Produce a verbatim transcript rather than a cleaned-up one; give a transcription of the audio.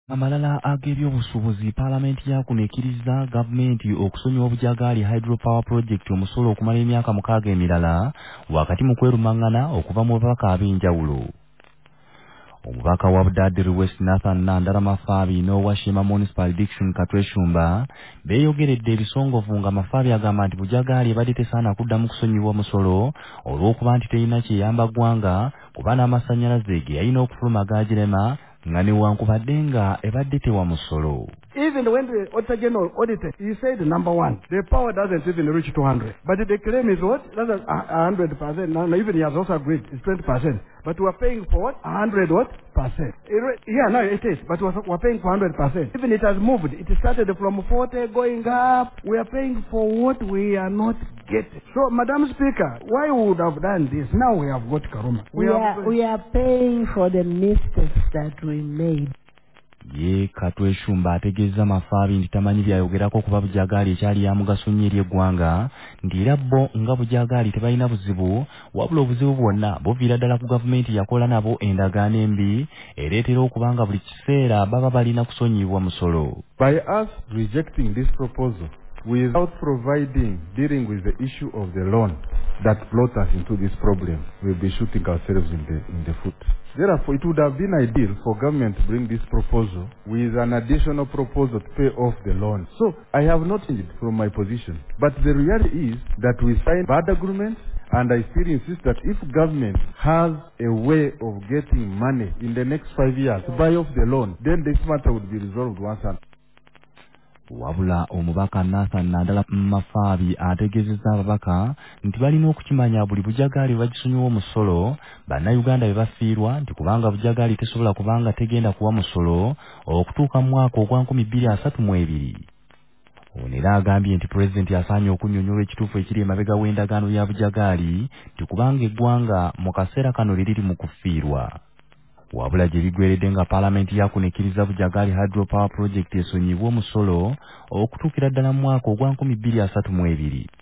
Amalala ag'ebyobusuubuzi Paalamenti yakuno ekkiriza gavumenti okusonyiwa Bujagali Hydropower Project omusolo okumala emyaka mukaaga emirala wakati mu kwerumaŋŋana okuva mu babaka ab'enjawulo. Omubaka wa Budaderi West Nathan Nandala Mafaabi n'owa Shema Municipal Dickson Katweshumba beeyogeredde ebisongovu nga Mafaabi agamba nti Bujagali ebadde tesaana kuddamu kusonyiwa musolo olw'okuba nti terina kyeyamba ggwanga kuba n'amasannyalaze ge yalina okufuluma gaagirema nga newankubadde nga ebadde tewa musolo. Even when the Auditor General audited, he said, number one, the power doesn't even reach two hundred. But the claim is what? That's a one hundred percent. Now, even he has also agreed, it's twenty percent. But we're paying for what? one hundred what? Percent. Yeah, no, it is. But we're, we're paying for one hundred percent. Even it has moved. It started from forty going up. We are paying for what we are not getting. So, Madam Speaker, why we would have done this? Now we have got Karuma. We, we, are, we are paying for the mistakes that we made. Ye Katweshumba ategeeza Mafaabi nti tamanyi byayogerako kuba Bujagali ekyali ya mugaso nnyo eri eggwanga nti era bo nga Bujagali tebalina buzibu wabula obuzibu bwonna buviira ddala ku gavumenti yakola nabo endagaano embi ereetera okuba nga buli kiseera baba balina kusonyiyibwa musolo. By us rejecting this proposal without providing, dealing with the issue of the loan that brought us into this problem, we'll be shooting ourselves in the, in the foot. Therefore, it would have been ideal for government to bring this proposal with an additional proposal to pay off the loan. So, I have not changed from my position. But the reality is that we signed bad agreements, and I still insist that if government has a way of getting money in the next five years to buy off the loan, then this matter would be resolved once and wabula omubaka Nathan Nandala Mafaabi ategeezezza ababaka nti balina okukimanya buli Bujagali bagisonyiwa omusolo bannayuganda be bafiirwa nti kubanga Bujagali tesobola kubanga tegenda kuwa musolo okutuuka mu mwaka ogwa nkumi bbiri asatu mu ebiri. Ono era agambye nti pulezidenti asaanye okunnyonnyola ekituufu ekiri emabega w'endagaano ya Bujagali nti kubanga eggwanga mu kaseera kano liriri mu kufiirwa. Wabula gye bigweredde nga Paalamenti yakuno ekkiriza Bujagali Hydropower Project esonyibwa omusolo okutuukira ddala mu mwaka ogwa nkumi bbiri asatu mu ebiri.